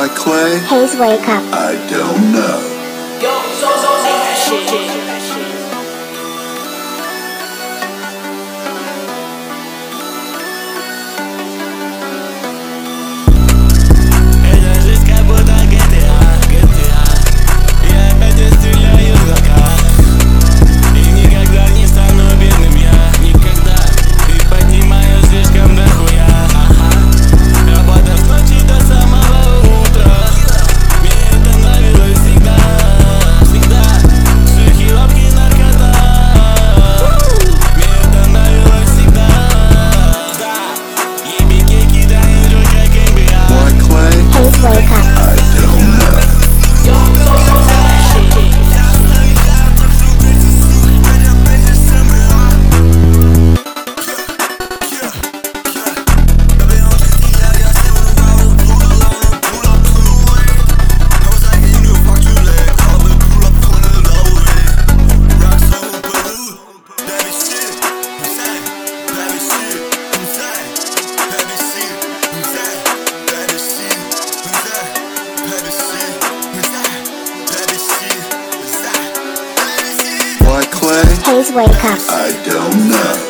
Why, Clay? Hayes, wake up. I don't know. Yo, so take that shit. Wake up. I don't know. Why, Clay? Hayes, wake up. I don't know.